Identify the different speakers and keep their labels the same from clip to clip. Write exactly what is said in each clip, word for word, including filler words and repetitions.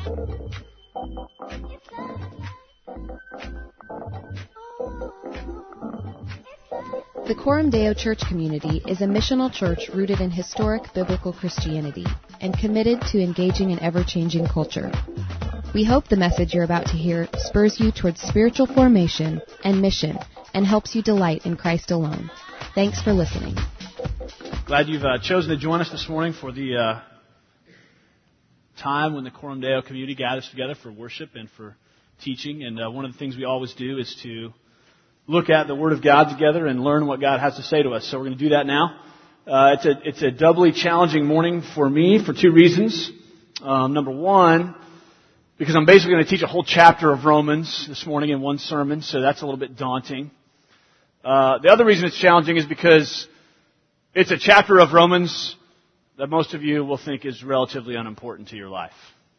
Speaker 1: The Coram Deo Church community is a missional church rooted in historic biblical Christianity and committed to engaging an ever-changing culture. We hope the message you're about to hear spurs you towards spiritual formation and mission and helps you delight in Christ alone. Thanks for listening.
Speaker 2: Glad you've uh, chosen to join us this morning for the uh, time when the Coram Deo community gathers together for worship and for teaching. And uh, one of the things we always do is to look at the Word of God together and learn what God has to say to us. So we're going to do that now. Uh, it's a it's a doubly challenging morning for me for two reasons. Um, number one, because I'm basically going to teach a whole chapter of Romans this morning in one sermon, so that's a little bit daunting. Uh, the other reason it's challenging is because it's a chapter of Romans that most of you will think is relatively unimportant to your life.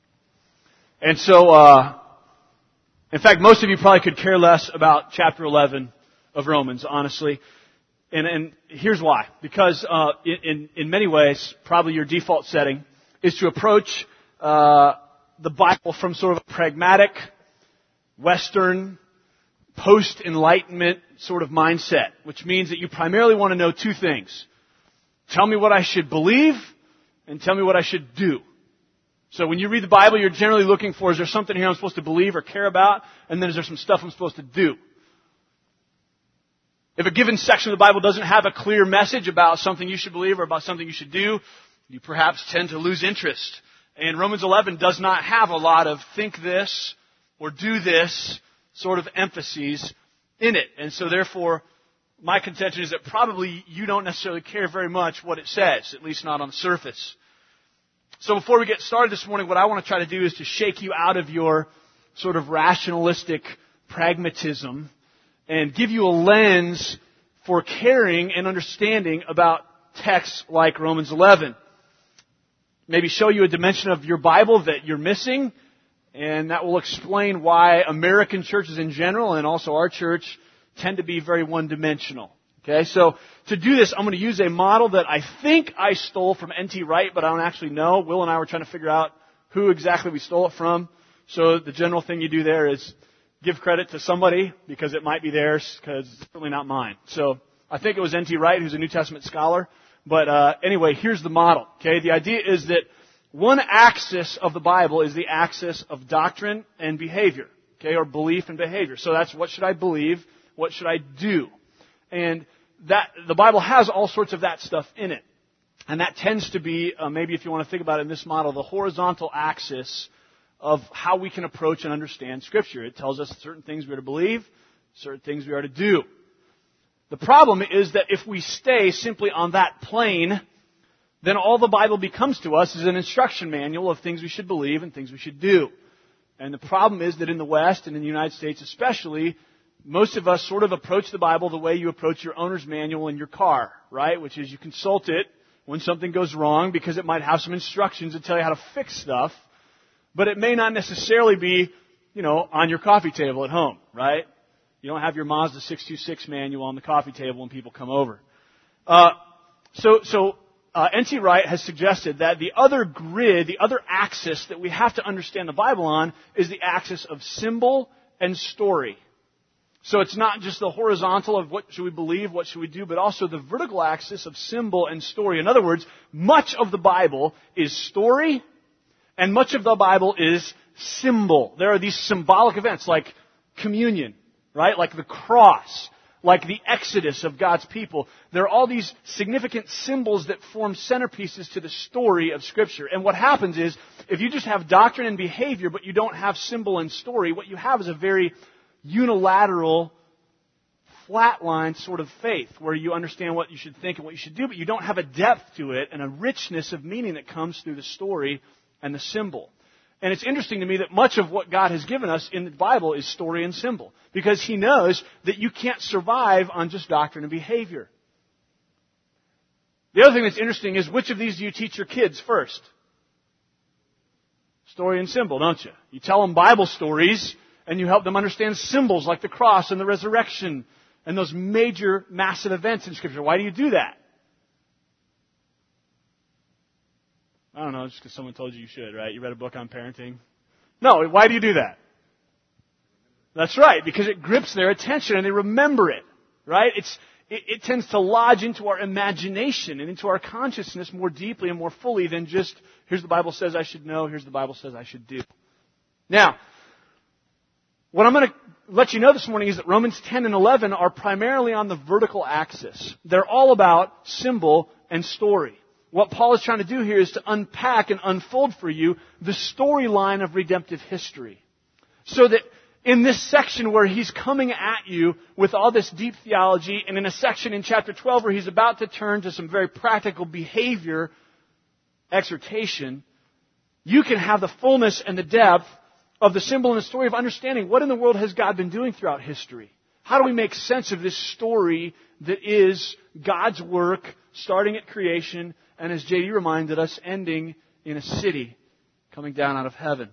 Speaker 2: And so, uh, in fact, most of you probably could care less about chapter eleven of Romans, honestly. And, and here's why. Because uh, in, in many ways, probably your default setting is to approach uh, the Bible from sort of a pragmatic, Western, post-Enlightenment sort of mindset, which means that you primarily want to know two things. Tell me what I should believe, and tell me what I should do. So when you read the Bible, you're generally looking for, is there something here I'm supposed to believe or care about? And then is there some stuff I'm supposed to do? If a given section of the Bible doesn't have a clear message about something you should believe or about something you should do, you perhaps tend to lose interest. And Romans eleven does not have a lot of think this or do this sort of emphases in it. And so therefore, my contention is that probably you don't necessarily care very much what it says, at least not on the surface. So before we get started this morning, what I want to try to do is to shake you out of your sort of rationalistic pragmatism and give you a lens for caring and understanding about texts like Romans eleven. Maybe show you a dimension of your Bible that you're missing, and that will explain why American churches in general and also our church tend to be very one-dimensional. Okay, so to do this, I'm going to use a model that I think I stole from N T Wright, but I don't actually know. Will and I were trying to figure out who exactly we stole it from. So the general thing you do there is give credit to somebody because it might be theirs, because it's certainly not mine. So I think it was N T Wright, who's a New Testament scholar. But uh, anyway, here's the model. Okay, the idea is that one axis of the Bible is the axis of doctrine and behavior. Okay, or belief and behavior. So that's what should I believe? What should I do? And that the Bible has all sorts of that stuff in it. And that tends to be, uh, maybe if you want to think about it in this model, the horizontal axis of how we can approach and understand Scripture. It tells us certain things we are to believe, certain things we are to do. The problem is that if we stay simply on that plane, then all the Bible becomes to us is an instruction manual of things we should believe and things we should do. And the problem is that in the West and in the United States especially, most of us sort of approach the Bible the way you approach your owner's manual in your car, right? Which is you consult it when something goes wrong because it might have some instructions that tell you how to fix stuff, but it may not necessarily be, you know, on your coffee table at home, right? You don't have your Mazda six two six manual on the coffee table when people come over. Uh, so, so uh, N T Wright has suggested that the other grid, the other axis that we have to understand the Bible on is the axis of symbol and story. So it's not just the horizontal of what should we believe, what should we do, but also the vertical axis of symbol and story. In other words, much of the Bible is story, and much of the Bible is symbol. There are these symbolic events like communion, right? Like the cross, like the exodus of God's people. There are all these significant symbols that form centerpieces to the story of Scripture. And what happens is, if you just have doctrine and behavior, but you don't have symbol and story, what you have is a very unilateral, flatline sort of faith where you understand what you should think and what you should do, but you don't have a depth to it and a richness of meaning that comes through the story and the symbol. And it's interesting to me that much of what God has given us in the Bible is story and symbol, because He knows that you can't survive on just doctrine and behavior. The other thing that's interesting is, which of these do you teach your kids first? Story and symbol, don't you? You tell them Bible stories, and you help them understand symbols like the cross and the resurrection and those major, massive events in Scripture. Why do you do that? I don't know, just because someone told you you should, right? You read a book on parenting. No, why do you do that? That's right, because it grips their attention and they remember it, right? It's, it, it tends to lodge into our imagination and into our consciousness more deeply and more fully than just, here's the Bible says I should know, here's the Bible says I should do. Now, what I'm going to let you know this morning is that Romans ten and eleven are primarily on the vertical axis. They're all about symbol and story. What Paul is trying to do here is to unpack and unfold for you the storyline of redemptive history. So that in this section where he's coming at you with all this deep theology, and in a section in chapter twelve where he's about to turn to some very practical behavior exhortation, you can have the fullness and the depth of the symbol and the story of understanding what in the world has God been doing throughout history. How do we make sense of this story that is God's work starting at creation and, as J D reminded us, ending in a city coming down out of heaven?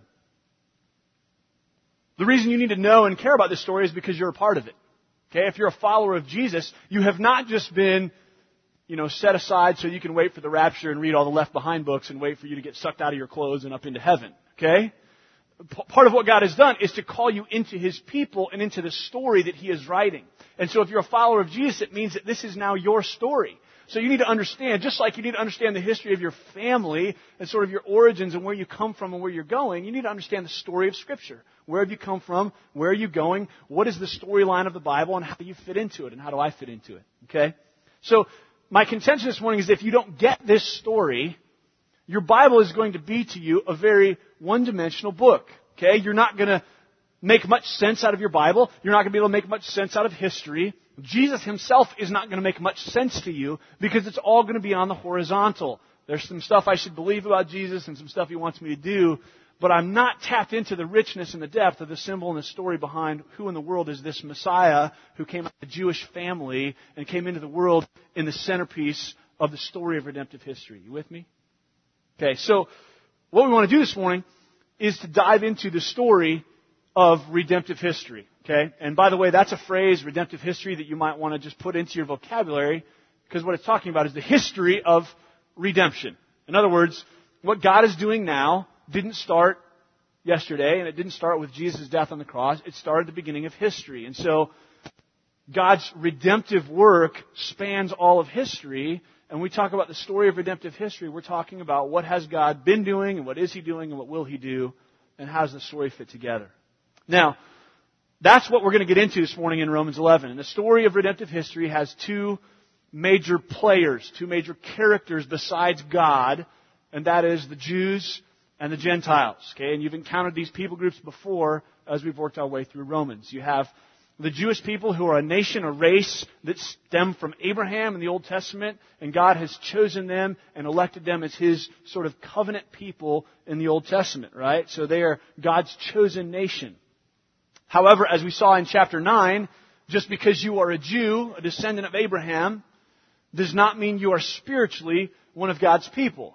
Speaker 2: The reason you need to know and care about this story is because you're a part of it. Okay? If you're a follower of Jesus, you have not just been, you know, set aside so you can wait for the rapture and read all the Left Behind books and wait for you to get sucked out of your clothes and up into heaven. Okay? Part of what God has done is to call you into His people and into the story that He is writing. And so if you're a follower of Jesus, it means that this is now your story. So you need to understand, just like you need to understand the history of your family and sort of your origins and where you come from and where you're going, you need to understand the story of Scripture. Where have you come from? Where are you going? What is the storyline of the Bible and how do you fit into it and how do I fit into it? Okay? So my contention this morning is if you don't get this story, your Bible is going to be to you a very one-dimensional book. Okay? You're not going to make much sense out of your Bible. You're not going to be able to make much sense out of history. Jesus Himself is not going to make much sense to you because it's all going to be on the horizontal. There's some stuff I should believe about Jesus and some stuff He wants me to do, but I'm not tapped into the richness and the depth of the symbol and the story behind who in the world is this Messiah who came out of a Jewish family and came into the world in the centerpiece of the story of redemptive history. You with me? Okay, so what we want to do this morning is to dive into the story of redemptive history. Okay? And by the way, that's a phrase, redemptive history, that you might want to just put into your vocabulary because what it's talking about is the history of redemption. In other words, what God is doing now didn't start yesterday and it didn't start with Jesus' death on the cross. It started at the beginning of history. And so God's redemptive work spans all of history. And we talk about the story of redemptive history. We're talking about what has God been doing and what is He doing and what will He do and how does the story fit together. Now, that's what we're going to get into this morning in Romans eleven. And the story of redemptive history has two major players, two major characters besides God, and that is the Jews and the Gentiles. Okay, and you've encountered these people groups before as we've worked our way through Romans. You have the Jewish people who are a nation, a race that stem from Abraham in the Old Testament, and God has chosen them and elected them as His sort of covenant people in the Old Testament, right? So they are God's chosen nation. However, as we saw in chapter nine, just because you are a Jew, a descendant of Abraham, does not mean you are spiritually one of God's people.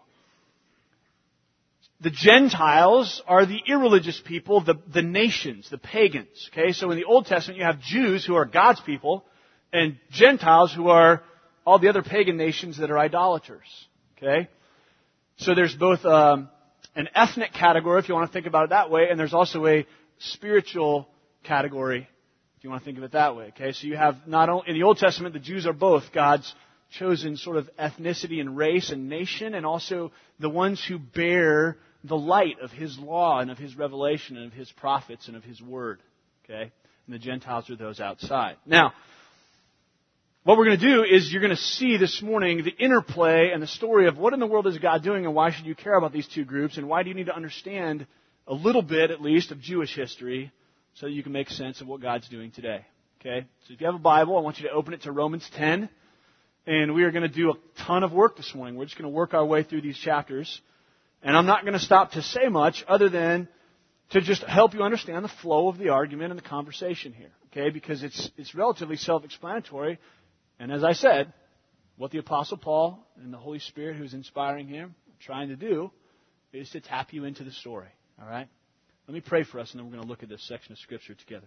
Speaker 2: The Gentiles are the irreligious people, the, the nations, the pagans. Okay, so in the Old Testament you have Jews who are God's people and Gentiles who are all the other pagan nations that are idolaters. Okay, so there's both um, an ethnic category, if you want to think about it that way, and there's also a spiritual category, if you want to think of it that way. Okay, so you have not only in the Old Testament the Jews are both God's chosen sort of ethnicity and race and nation, and also the ones who bear the light of His law and of His revelation and of His prophets and of His word. Okay, and the Gentiles are those outside. Now, what we're going to do is you're going to see this morning the interplay and the story of what in the world is God doing and why should you care about these two groups and why do you need to understand a little bit at least of Jewish history so that you can make sense of what God's doing today. Okay? So if you have a Bible, I want you to open it to Romans ten. And we are going to do a ton of work this morning. We're just going to work our way through these chapters. And I'm not going to stop to say much other than to just help you understand the flow of the argument and the conversation here. Okay? Because it's it's relatively self-explanatory. And as I said, what the Apostle Paul and the Holy Spirit who's inspiring him are trying to do is to tap you into the story. All right? Let me pray for us, and then we're going to look at this section of Scripture together.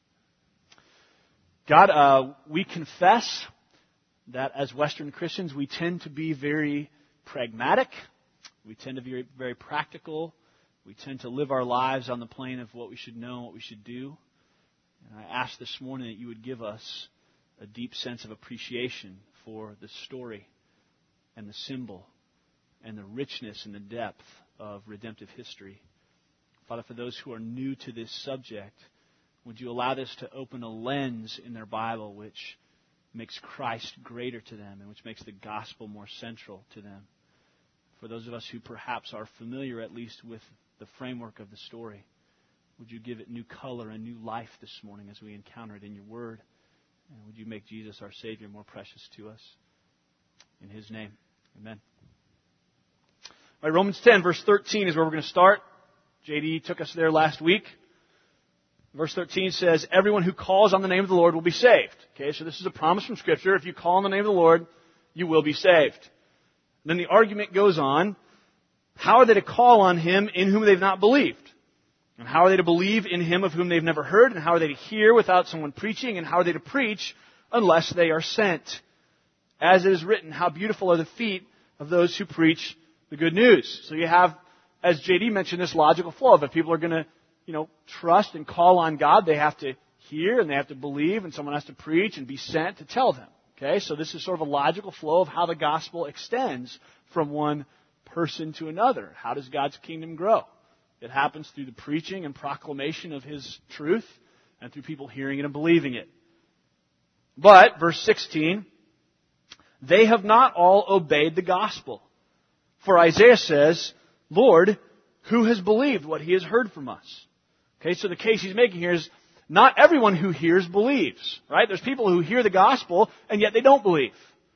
Speaker 2: God, uh, we confess that as Western Christians, we tend to be very pragmatic. We tend to be very practical. We tend to live our lives on the plane of what we should know and what we should do. And I ask this morning that you would give us a deep sense of appreciation for the story and the symbol and the richness and the depth of redemptive history. Father, for those who are new to this subject, would you allow this to open a lens in their Bible which makes Christ greater to them and which makes the gospel more central to them? For those of us who perhaps are familiar at least with the framework of the story, would you give it new color and new life this morning as we encounter it in your word? And would you make Jesus our Savior more precious to us? In His name, amen. All right, Romans ten, verse thirteen is where we're going to start. J D took us there last week. Verse thirteen says, everyone who calls on the name of the Lord will be saved. Okay, so this is a promise from Scripture. If you call on the name of the Lord, you will be saved. And then the argument goes on. How are they to call on Him in whom they've not believed? And how are they to believe in Him of whom they've never heard? And how are they to hear without someone preaching? And how are they to preach unless they are sent? As it is written, how beautiful are the feet of those who preach the good news. So you have, as J D mentioned, this logical flow of if people are going to, you know, trust and call on God, they have to hear and they have to believe, and someone has to preach and be sent to tell them. Okay, so this is sort of a logical flow of how the gospel extends from one person to another. How does God's kingdom grow? It happens through the preaching and proclamation of His truth and through people hearing it and believing it. But, verse sixteen, they have not all obeyed the gospel. For Isaiah says, Lord, who has believed what he has heard from us? Okay, so the case he's making here is not everyone who hears believes, right? There's people who hear the gospel and yet they don't believe.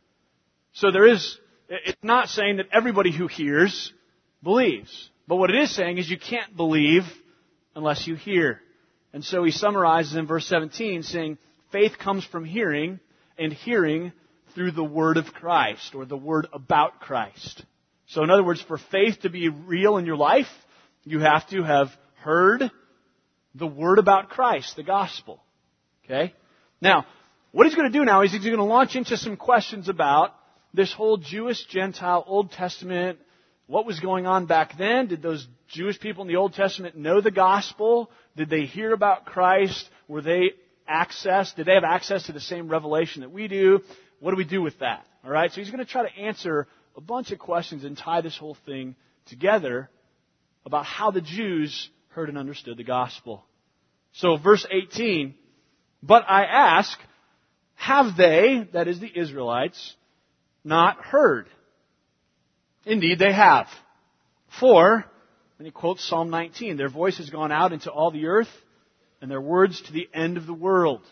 Speaker 2: So there is, it's not saying that everybody who hears believes. But what it is saying is you can't believe unless you hear. And so he summarizes in verse seventeen saying, faith comes from hearing, and hearing through the word of Christ, or the word about Christ. So in other words, for faith to be real in your life, you have to have heard the word about Christ, the gospel. Okay? Now, what he's going to do now is he's going to launch into some questions about this whole Jewish, Gentile, Old Testament. What was going on back then? Did those Jewish people in the Old Testament know the gospel? Did they hear about Christ? Were they access? Did they have access to the same revelation that we do? What do we do with that? All right. So he's going to try to answer a bunch of questions and tie this whole thing together about how the Jews heard and understood the gospel. So verse eighteen, but I ask, have they, that is the Israelites, not heard? Indeed, they have. For, and he quotes Psalm nineteen, their voice has gone out into all the earth, and their words to the end of the world.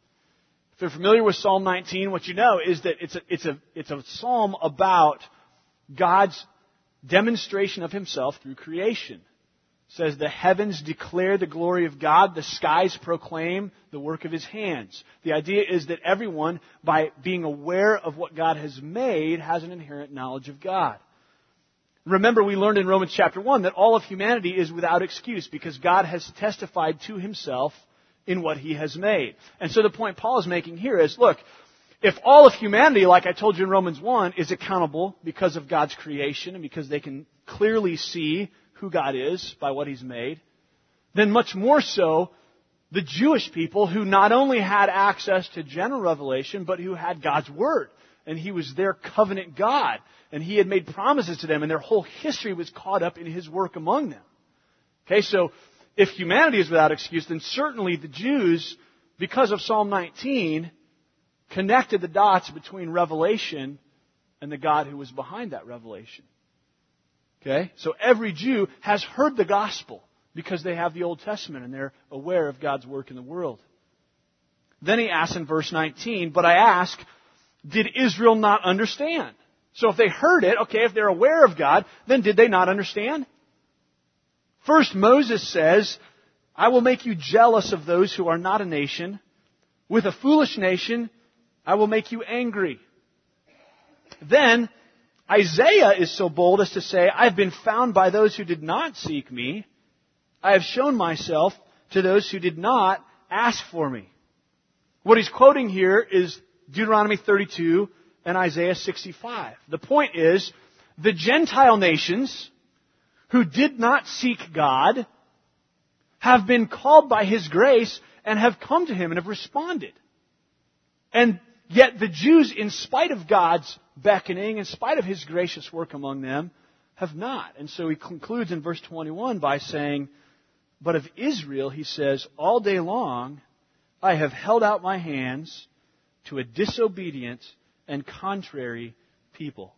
Speaker 2: If you're familiar with Psalm nineteen, what you know is that it's a, it's a, it's a psalm about God's demonstration of Himself through creation. It says, the heavens declare the glory of God, the skies proclaim the work of His hands. The idea is that everyone, by being aware of what God has made, has an inherent knowledge of God. Remember, we learned in Romans chapter one that all of humanity is without excuse because God has testified to Himself in what He has made. And so the point Paul is making here is, look, if all of humanity, like I told you in Romans one, is accountable because of God's creation and because they can clearly see who God is by what He's made, then much more so the Jewish people who not only had access to general revelation, but who had God's Word. And He was their covenant God. And He had made promises to them, and their whole history was caught up in His work among them. Okay, so if humanity is without excuse, then certainly the Jews, because of Psalm nineteen, connected the dots between revelation and the God who was behind that revelation. Okay? So every Jew has heard the gospel because they have the Old Testament and they're aware of God's work in the world. Then he asks in verse nineteen, but I ask, did Israel not understand? So if they heard it, okay, if they're aware of God, then did they not understand? First, Moses says, I will make you jealous of those who are not a nation. With a foolish nation, I will make you angry. Then, Isaiah is so bold as to say, I have been found by those who did not seek me. I have shown myself to those who did not ask for me. What he's quoting here is Deuteronomy thirty-two and Isaiah sixty-five. The point is, the Gentile nations who did not seek God have been called by His grace and have come to Him and have responded. And yet the Jews, in spite of God's beckoning, in spite of His gracious work among them, have not. And so he concludes in verse twenty-one by saying, "But of Israel," he says, "all day long I have held out my hands to a disobedient and contrary people."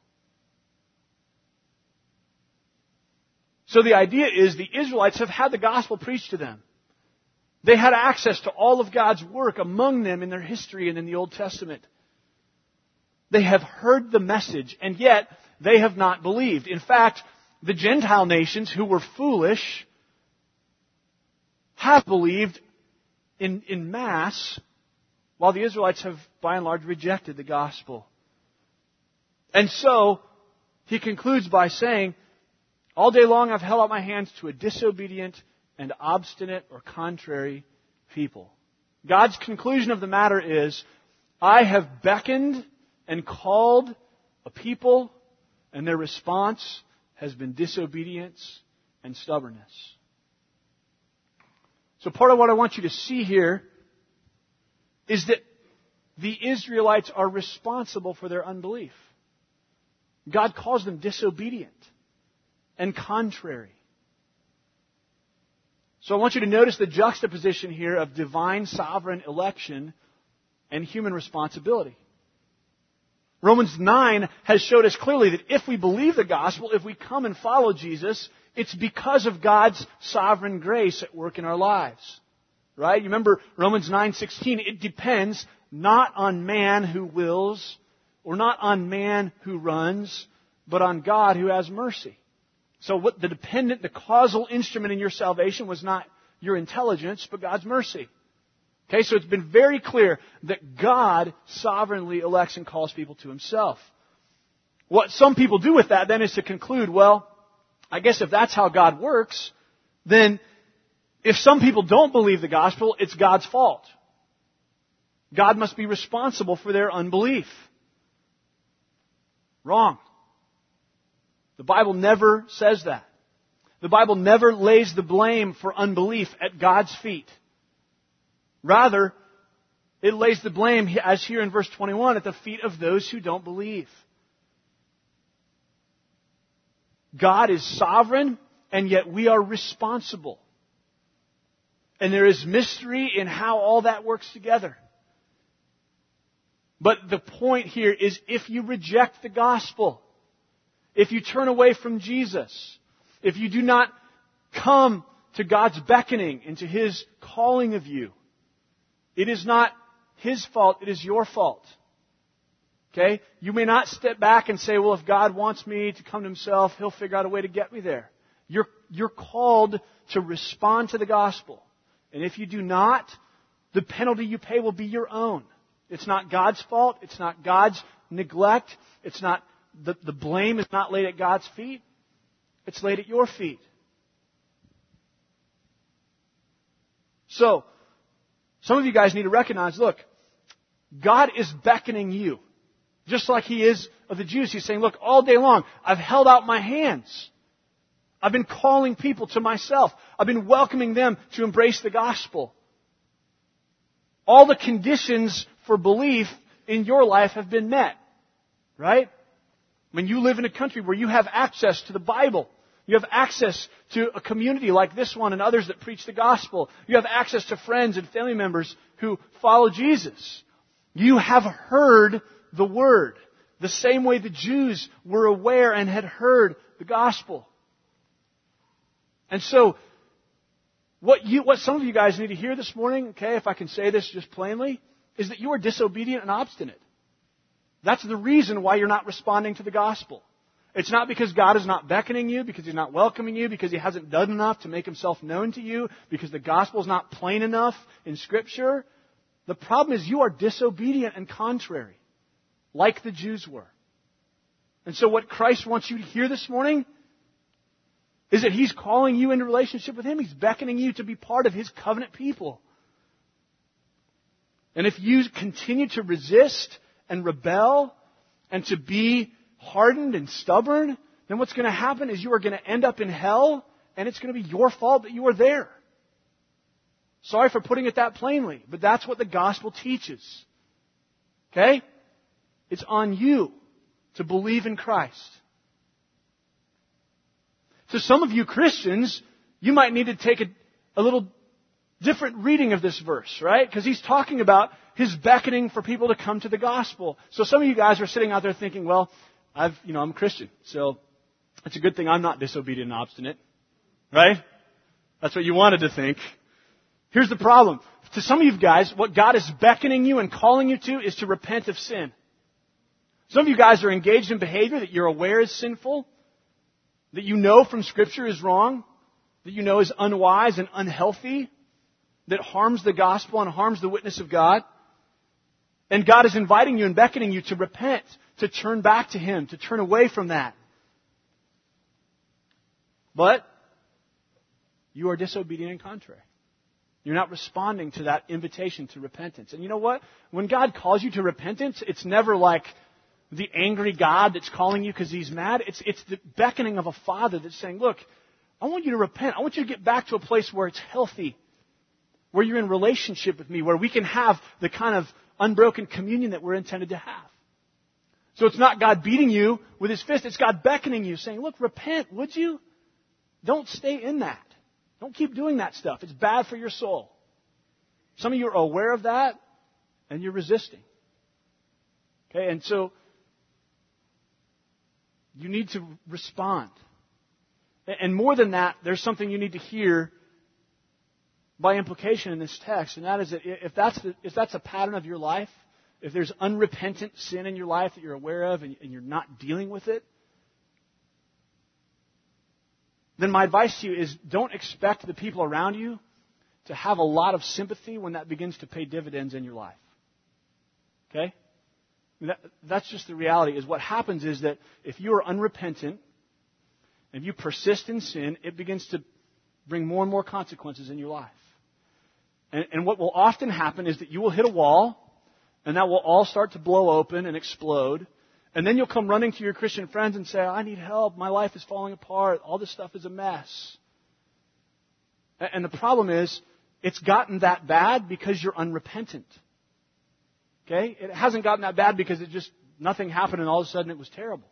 Speaker 2: So the idea is the Israelites have had the gospel preached to them. They had access to all of God's work among them in their history and in the Old Testament. They have heard the message, and yet they have not believed. In fact, the Gentile nations who were foolish have believed in, in mass, while the Israelites have by and large rejected the gospel. And so, he concludes by saying, "All day long I've held out my hands to a disobedient and obstinate or contrary people." God's conclusion of the matter is, I have beckoned and called a people, and their response has been disobedience and stubbornness. So part of what I want you to see here is that the Israelites are responsible for their unbelief. God calls them disobedient and contrary. So I want you to notice the juxtaposition here of divine sovereign election and human responsibility. Romans nine has showed us clearly that if we believe the gospel, if we come and follow Jesus, it's because of God's sovereign grace at work in our lives. Right? You remember Romans nine sixteen, it depends not on man who wills, or not on man who runs, but on God who has mercy. So what the dependent, the causal instrument in your salvation was not your intelligence, but God's mercy. Okay, so it's been very clear that God sovereignly elects and calls people to Himself. What some people do with that then is to conclude, well, I guess if that's how God works, then if some people don't believe the gospel, it's God's fault. God must be responsible for their unbelief. Wrong. The Bible never says that. The Bible never lays the blame for unbelief at God's feet. Rather, it lays the blame, as here in verse twenty-one, at the feet of those who don't believe. God is sovereign, and yet we are responsible. And there is mystery in how all that works together. But the point here is, if you reject the gospel, if you turn away from Jesus, if you do not come to God's beckoning and to His calling of you, it is not His fault, it is your fault. Okay? You may not step back and say, well, if God wants me to come to Himself, He'll figure out a way to get me there. You're, you're called to respond to the gospel. And if you do not, the penalty you pay will be your own. It's not God's fault. It's not God's neglect. It's not, the, the blame is not laid at God's feet. It's laid at your feet. So, some of you guys need to recognize, look, God is beckoning you. Just like He is of the Jews. He's saying, look, all day long, I've held out my hands. I've been calling people to myself. I've been welcoming them to embrace the gospel. All the conditions for belief in your life have been met. Right? When you live in a country where you have access to the Bible, you have access to a community like this one and others that preach the gospel. You have access to friends and family members who follow Jesus. You have heard the Word the same way the Jews were aware and had heard the gospel. And so, what you, what some of you guys need to hear this morning, okay, if I can say this just plainly, is that you are disobedient and obstinate. That's the reason why you're not responding to the gospel. It's not because God is not beckoning you, because He's not welcoming you, because He hasn't done enough to make Himself known to you, because the gospel is not plain enough in Scripture. The problem is you are disobedient and contrary, like the Jews were. And so what Christ wants you to hear this morning is that He's calling you into relationship with Him. He's beckoning you to be part of His covenant people. And if you continue to resist and rebel and to be hardened and stubborn, then what's going to happen is you are going to end up in hell, and it's going to be your fault that you are there. Sorry for putting it that plainly, but that's what the gospel teaches. Okay? It's on you to believe in Christ. So some of you Christians, you might need to take a, a little different reading of this verse, right? Because he's talking about his beckoning for people to come to the gospel. So some of you guys are sitting out there thinking, well, I've, you know, I'm a Christian, so it's a good thing I'm not disobedient and obstinate, right? That's what you wanted to think. Here's the problem. To some of you guys, what God is beckoning you and calling you to is to repent of sin. Some of you guys are engaged in behavior that you're aware is sinful, that you know from Scripture is wrong, that you know is unwise and unhealthy, that harms the gospel and harms the witness of God. And God is inviting you and beckoning you to repent, to turn back to Him, to turn away from that. But you are disobedient and contrary. You're not responding to that invitation to repentance. And you know what? When God calls you to repentance, it's never like the angry God that's calling you because He's mad. It's, it's the beckoning of a Father that's saying, look, I want you to repent. I want you to get back to a place where it's healthy, where you're in relationship with me, where we can have the kind of unbroken communion that we're intended to have. So it's not God beating you with His fist. It's God beckoning you, saying, look, repent, would you? Don't stay in that. Don't keep doing that stuff. It's bad for your soul. Some of you are aware of that, and you're resisting. Okay, and so you need to respond. And more than that, there's something you need to hear by implication in this text, and that is that if that's the, if that's a pattern of your life, if there's unrepentant sin in your life that you're aware of and, and you're not dealing with it, then my advice to you is don't expect the people around you to have a lot of sympathy when that begins to pay dividends in your life. Okay? That, that's just the reality. Is what happens is that if you are unrepentant and you persist in sin, it begins to bring more and more consequences in your life. And, and what will often happen is that you will hit a wall, and that will all start to blow open and explode. And then you'll come running to your Christian friends and say, I need help. My life is falling apart. All this stuff is a mess. And the problem is, it's gotten that bad because you're unrepentant. Okay? It hasn't gotten that bad because it just, nothing happened and all of a sudden it was terrible.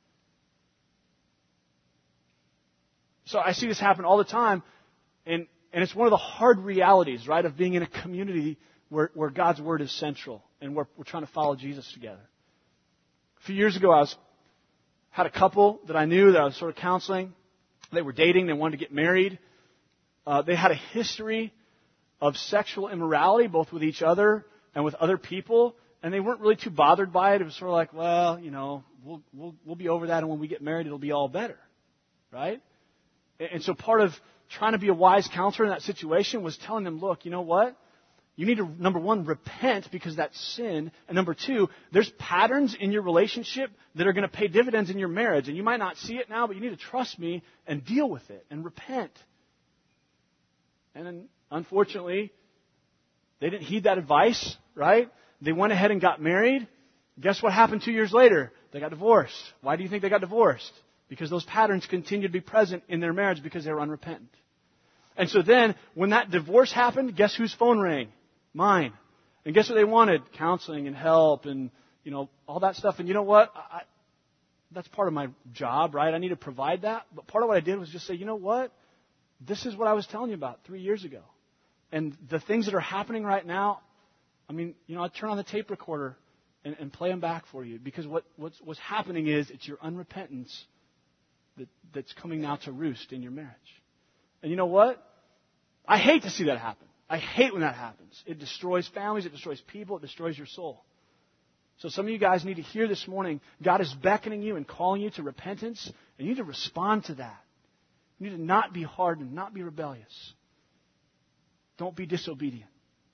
Speaker 2: So I see this happen all the time. And, and it's one of the hard realities, right, of being in a community where, where God's Word is central and we're, we're trying to follow Jesus together. A few years ago, I was had a couple that I knew that I was sort of counseling. They were dating. They wanted to get married. Uh, they had a history of sexual immorality, both with each other and with other people, and they weren't really too bothered by it. It was sort of like, well, you know, we'll we'll, we'll be over that, and when we get married, it'll be all better, right? And, and so part of trying to be a wise counselor in that situation was telling them, look, you know what? You need to, number one, repent because that's sin. And number two, there's patterns in your relationship that are going to pay dividends in your marriage. And you might not see it now, but you need to trust me and deal with it and repent. And then, unfortunately, they didn't heed that advice, right? They went ahead and got married. Guess what happened two years later? They got divorced. Why do you think they got divorced? Because those patterns continued to be present in their marriage because they were unrepentant. And so then, when that divorce happened, guess whose phone rang? Mine. And guess what they wanted? Counseling and help and, you know, all that stuff. And you know what? I, that's part of my job, right? I need to provide that. But part of what I did was just say, you know what? This is what I was telling you about three years ago. And the things that are happening right now, I mean, you know, I turn on the tape recorder and, and play them back for you. Because what, what's, what's happening is it's your unrepentance that, that's coming now to roost in your marriage. And you know what? I hate to see that happen. I hate when that happens. It destroys families, it destroys people, it destroys your soul. So some of you guys need to hear this morning, God is beckoning you and calling you to repentance, and you need to respond to that. You need to not be hardened, not be rebellious. Don't be disobedient.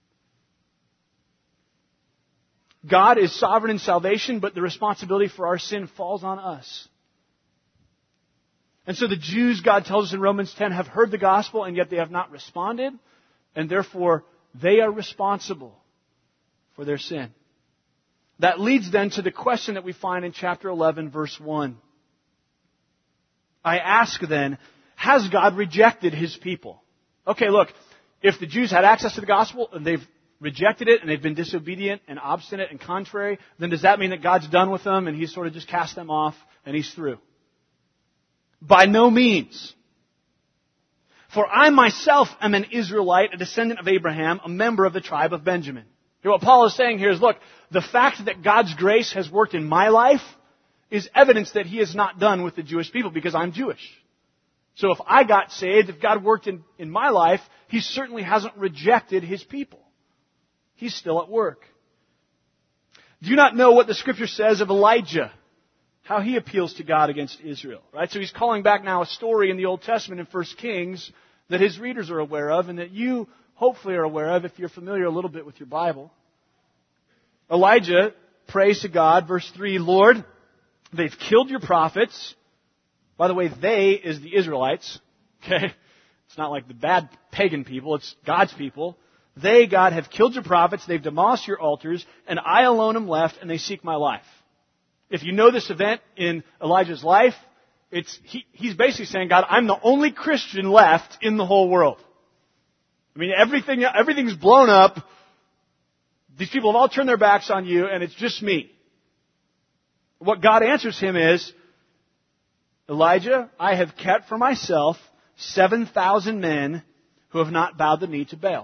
Speaker 2: God is sovereign in salvation, but the responsibility for our sin falls on us. And so the Jews, God tells us in Romans ten, have heard the gospel, and yet they have not responded. And therefore, they are responsible for their sin. That leads then to the question that we find in chapter eleven, verse one. I ask then, has God rejected His people? Okay, look, if the Jews had access to the gospel and they've rejected it and they've been disobedient and obstinate and contrary, then does that mean that God's done with them and He's sort of just cast them off and He's through? By no means. For I myself am an Israelite, a descendant of Abraham, a member of the tribe of Benjamin. Here, what Paul is saying here is, look, the fact that God's grace has worked in my life is evidence that He is not done with the Jewish people because I'm Jewish. So if I got saved, if God worked in, in my life, He certainly hasn't rejected His people. He's still at work. Do you not know what the Scripture says of Elijah? How he appeals to God against Israel, right? So he's calling back now a story in the Old Testament in First Kings that his readers are aware of and that you hopefully are aware of if you're familiar a little bit with your Bible. Elijah prays to God, verse three, Lord, they've killed your prophets. By the way, they is the Israelites, okay? It's not like the bad pagan people, it's God's people. They, God, have killed your prophets, they've demolished your altars, and I alone am left, and they seek my life. If you know this event in Elijah's life, it's he, he's basically saying, God, I'm the only Christian left in the whole world. I mean, everything everything's blown up. These people have all turned their backs on you, and it's just me. What God answers him is, Elijah, I have kept for myself seven thousand men who have not bowed the knee to Baal.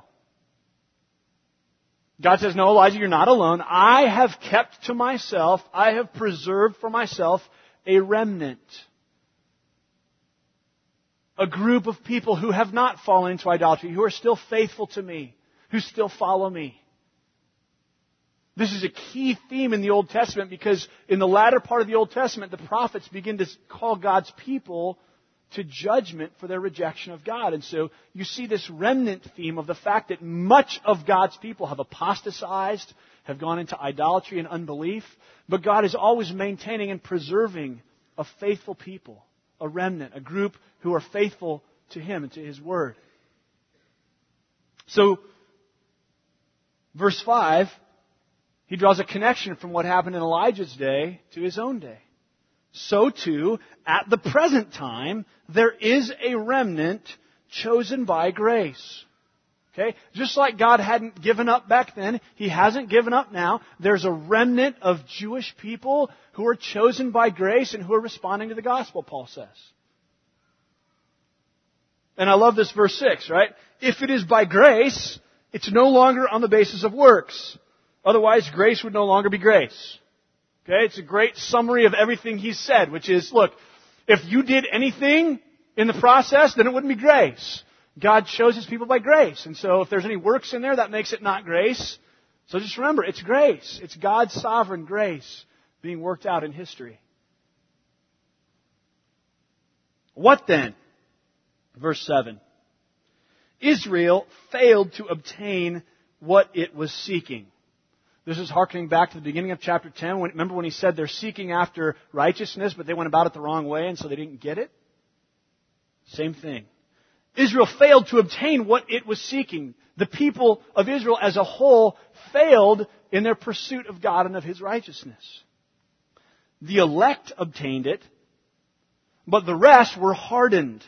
Speaker 2: God says, no, Elijah, you're not alone. I have kept to myself, I have preserved for myself a remnant. A group of people who have not fallen into idolatry, who are still faithful to me, who still follow me. This is a key theme in the Old Testament because in the latter part of the Old Testament, the prophets begin to call God's people to judgment for their rejection of God. And so you see this remnant theme of the fact that much of God's people have apostatized, have gone into idolatry and unbelief, but God is always maintaining and preserving a faithful people, a remnant, a group who are faithful to Him and to His Word. So, verse five, he draws a connection from what happened in Elijah's day to his own day. So too, at the present time, there is a remnant chosen by grace. Okay? Just like God hadn't given up back then, He hasn't given up now. There's a remnant of Jewish people who are chosen by grace and who are responding to the gospel, Paul says. And I love this verse six, right? If it is by grace, it's no longer on the basis of works. Otherwise, grace would no longer be grace. Okay, it's a great summary of everything he said, which is, look, if you did anything in the process, then it wouldn't be grace. God chose His people by grace. And so if there's any works in there, that makes it not grace. So just remember, it's grace. It's God's sovereign grace being worked out in history. What then? Verse seven. Israel failed to obtain what it was seeking. This is hearkening back to the beginning of chapter ten. When, remember when he said they're seeking after righteousness, but they went about it the wrong way, and so they didn't get it? Same thing. Israel failed to obtain what it was seeking. The people of Israel as a whole failed in their pursuit of God and of His righteousness. The elect obtained it, but the rest were hardened.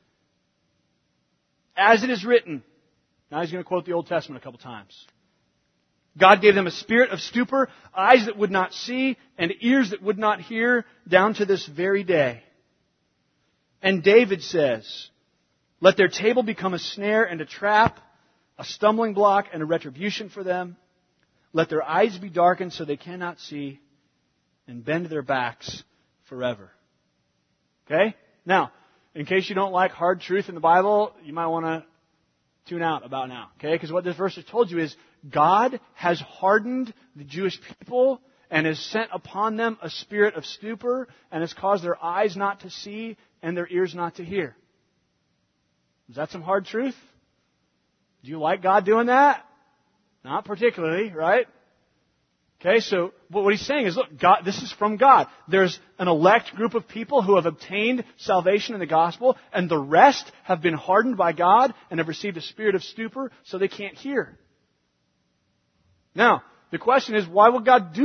Speaker 2: As it is written. Now he's going to quote the Old Testament a couple times. God gave them a spirit of stupor, eyes that would not see, and ears that would not hear, down to this very day. And David says, let their table become a snare and a trap, a stumbling block and a retribution for them. Let their eyes be darkened so they cannot see, and bend their backs forever. Okay? Now, in case you don't like hard truth in the Bible, you might want to tune out about now. Okay? Because what this verse has told you is, God has hardened the Jewish people and has sent upon them a spirit of stupor and has caused their eyes not to see and their ears not to hear. Is that some hard truth? Do you like God doing that? Not particularly, right? Okay, so what he's saying is, look, God, this is from God. There's an elect group of people who have obtained salvation in the gospel, and the rest have been hardened by God and have received a spirit of stupor, so they can't hear. Now, the question is, why would God do that?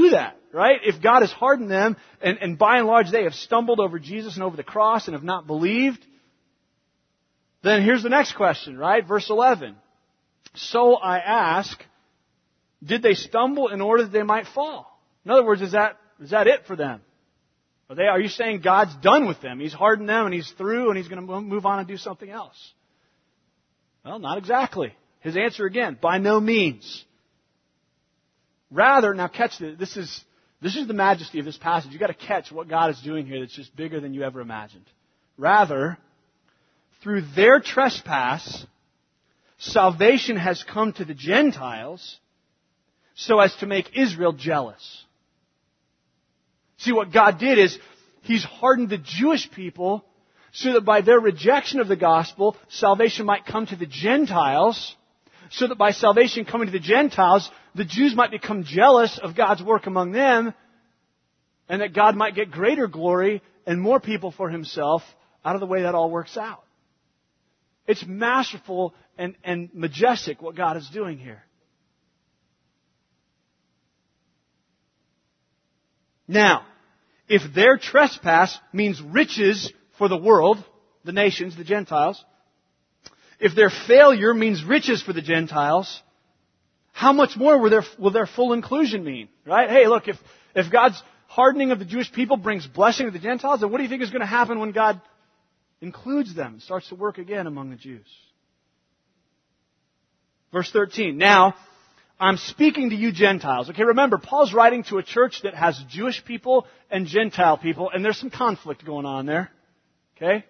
Speaker 2: right? If God has hardened them, and, and by and large they have stumbled over Jesus and over the cross and have not believed, then here's the next question, right? Verse eleven. So I ask, did they stumble in order that they might fall? In other words, is that is that it for them? Are they? Are you saying God's done with them? He's hardened them and He's through and He's going to move on and do something else? Well, not exactly. His answer again, by no means. Rather, now catch this. This is this is the majesty of this passage. You've got to catch what God is doing here that's just bigger than you ever imagined. Rather, through their trespass, salvation has come to the Gentiles so as to make Israel jealous. See, what God did is He's hardened the Jewish people so that by their rejection of the gospel, salvation might come to the Gentiles, so that by salvation coming to the Gentiles, the Jews might become jealous of God's work among them, and that God might get greater glory and more people for Himself out of the way that all works out. It's masterful and, and majestic what God is doing here. Now, if their trespass means riches for the world, the nations, the Gentiles, if their failure means riches for the Gentiles, how much more will their, will their full inclusion mean? Right? Hey, look, if, if God's hardening of the Jewish people brings blessing to the Gentiles, then what do you think is going to happen when God includes them and starts to work again among the Jews? Verse thirteen. Now, I'm speaking to you Gentiles. Okay, remember, Paul's writing to a church that has Jewish people and Gentile people, and there's some conflict going on there. Okay?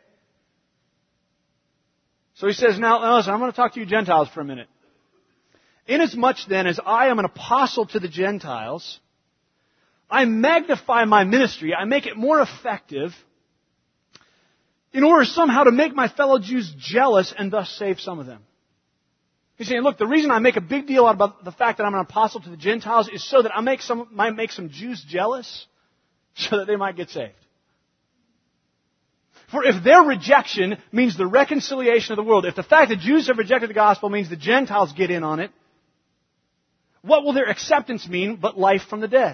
Speaker 2: So he says, now, listen, I'm going to talk to you Gentiles for a minute. Inasmuch then as I am an apostle to the Gentiles, I magnify my ministry, I make it more effective, in order somehow to make my fellow Jews jealous and thus save some of them. He's saying, look, the reason I make a big deal out about the fact that I'm an apostle to the Gentiles is so that I make some, might make some Jews jealous so that they might get saved. For if their rejection means the reconciliation of the world, if the fact that Jews have rejected the gospel means the Gentiles get in on it, what will their acceptance mean but life from the dead?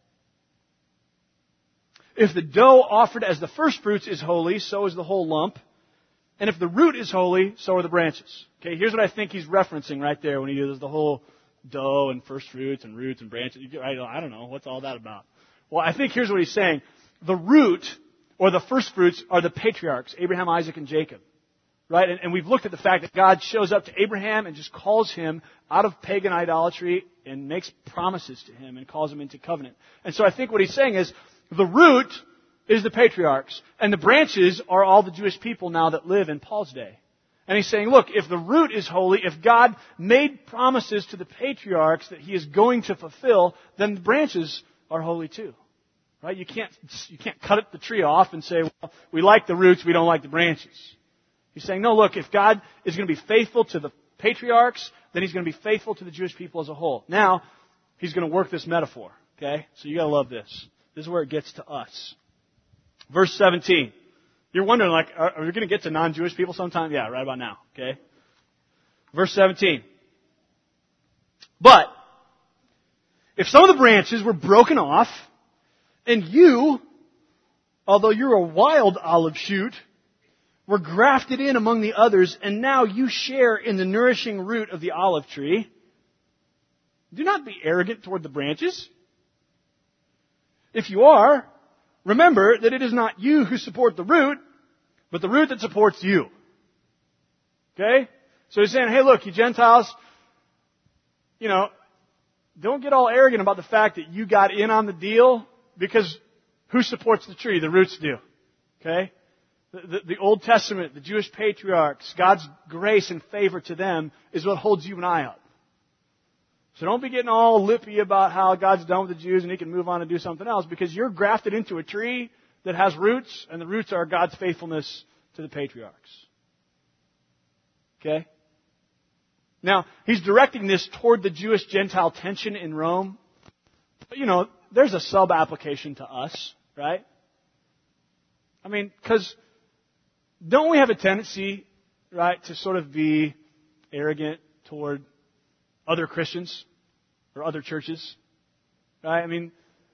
Speaker 2: If the dough offered as the first fruits is holy, so is the whole lump. And if the root is holy, so are the branches. Okay, here's what I think he's referencing right there when he does the whole dough and first fruits and roots and branches. I don't know, what's all that about? Well, I think here's what he's saying. The root, or the first fruits, are the patriarchs, Abraham, Isaac, and Jacob. Right? And, and we've looked at the fact that God shows up to Abraham and just calls him out of pagan idolatry and makes promises to him and calls him into covenant. And so I think what he's saying is, the root is the patriarchs, and the branches are all the Jewish people now that live in Paul's day. And he's saying, look, if the root is holy, if God made promises to the patriarchs that He is going to fulfill, then the branches are holy too. Right? You can't, you can't cut the tree off and say, well, we like the roots, we don't like the branches. He's saying, no, look, if God is going to be faithful to the patriarchs, then He's going to be faithful to the Jewish people as a whole. Now, He's going to work this metaphor. Okay? So you gotta love this. This is where it gets to us. Verse seventeen. You're wondering, like, are, are we going to get to non-Jewish people sometime? Yeah, right about now. Okay? Verse seventeen. But, if some of the branches were broken off, and you, although you're a wild olive shoot, were grafted in among the others, and now you share in the nourishing root of the olive tree, do not be arrogant toward the branches. If you are, remember that it is not you who support the root, but the root that supports you. Okay? So he's saying, hey, look, you Gentiles, you know, don't get all arrogant about the fact that you got in on the deal, because who supports the tree? The roots do. Okay? The, the, the Old Testament, the Jewish patriarchs, God's grace and favor to them is what holds you and I up. So don't be getting all lippy about how God's done with the Jews and He can move on and do something else, because you're grafted into a tree that has roots, and the roots are God's faithfulness to the patriarchs. Okay? Now, he's directing this toward the Jewish-Gentile tension in Rome. But, you know, there's a sub-application to us, right? I mean, because don't we have a tendency, right, to sort of be arrogant toward other Christians or other churches? Right? I mean,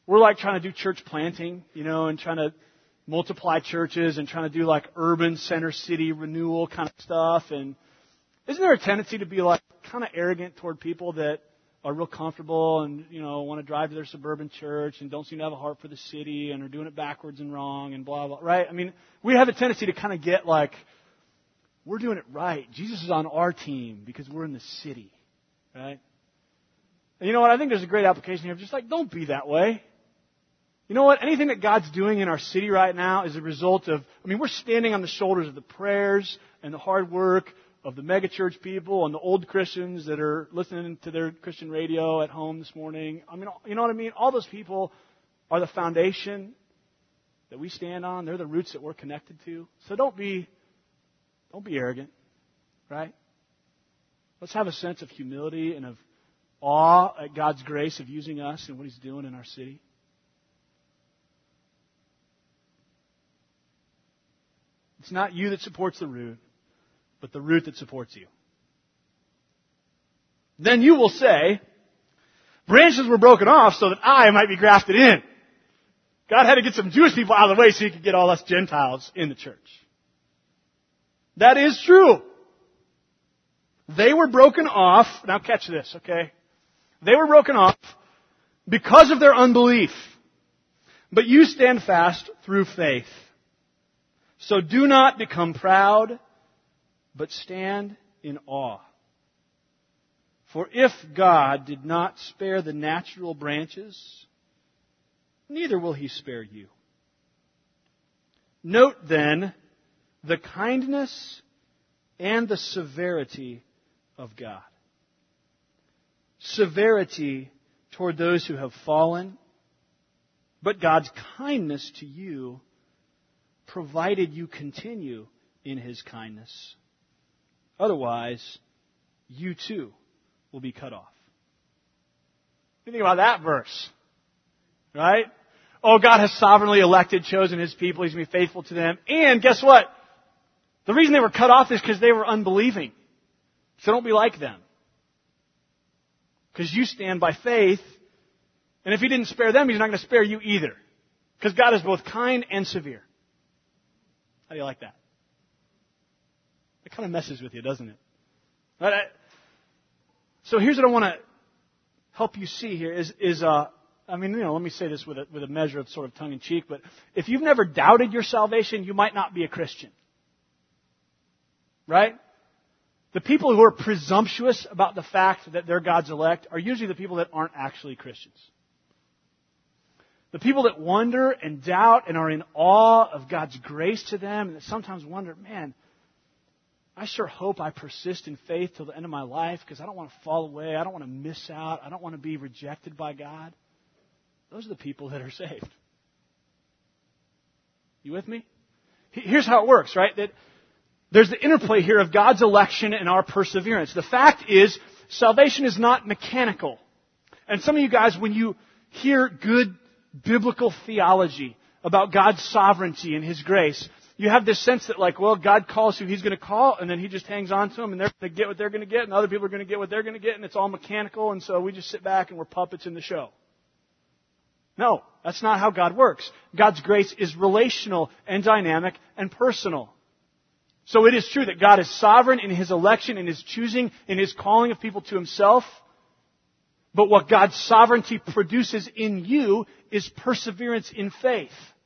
Speaker 2: we're like trying to do church planting, you know, and trying to multiply churches and trying to do like urban center city renewal kind of stuff. And isn't there a tendency to be like kind of arrogant toward people that are real comfortable and, you know, want to drive to their suburban church and don't seem to have a heart for the city and are doing it backwards and wrong and blah, blah, right? I mean, we have a tendency to kind of get like, we're doing it right. Jesus is on our team because we're in the city, right? And you know what? I think there's a great application here. Just like, don't be that way. You know what? Anything that God's doing in our city right now is a result of, I mean, we're standing on the shoulders of the prayers and the hard work of the megachurch people and the old Christians that are listening to their Christian radio at home this morning. I mean, you know what I mean? All those people are the foundation that we stand on. They're the roots that we're connected to. So don't be, don't be arrogant, right? Let's have a sense of humility and of awe at God's grace of using us and what He's doing in our city. It's not you that supports the root, but the root that supports you. Then you will say, branches were broken off so that I might be grafted in. God had to get some Jewish people out of the way so He could get all us Gentiles in the church. That is true. They were broken off. Now catch this, okay? They were broken off because of their unbelief. But you stand fast through faith. So do not become proud, but stand in awe. For if God did not spare the natural branches, neither will He spare you. Note then the kindness and the severity of God. Severity toward those who have fallen, but God's kindness to you, provided you continue in His kindness. Otherwise, you too will be cut off. What do you think about that verse? Right? Oh, God has sovereignly elected, chosen His people. He's going to be faithful to them. And guess what? The reason they were cut off is because they were unbelieving. So don't be like them. Because you stand by faith. And if He didn't spare them, He's not going to spare you either. Because God is both kind and severe. How do you like that? It kind of messes with you, doesn't it? Right? So here's what I want to help you see here is, is uh, I mean, you know, let me say this with a, with a measure of sort of tongue-in-cheek, but if you've never doubted your salvation, you might not be a Christian. Right? The people who are presumptuous about the fact that they're God's elect are usually the people that aren't actually Christians. The people that wonder and doubt and are in awe of God's grace to them and that sometimes wonder, man, I sure hope I persist in faith till the end of my life because I don't want to fall away. I don't want to miss out. I don't want to be rejected by God. Those are the people that are saved. You with me? Here's how it works, right? That there's the interplay here of God's election and our perseverance. The fact is, salvation is not mechanical. And some of you guys, when you hear good biblical theology about God's sovereignty and His grace, you have this sense that like, well, God calls who He's going to call, and then He just hangs on to them, and they're going to get what they're going to get, and other people are going to get what they're going to get, and it's all mechanical, and so we just sit back and we're puppets in the show. No, that's not how God works. God's grace is relational and dynamic and personal. So it is true that God is sovereign in His election, in His choosing, in His calling of people to Himself. But what God's sovereignty produces in you is perseverance in faith.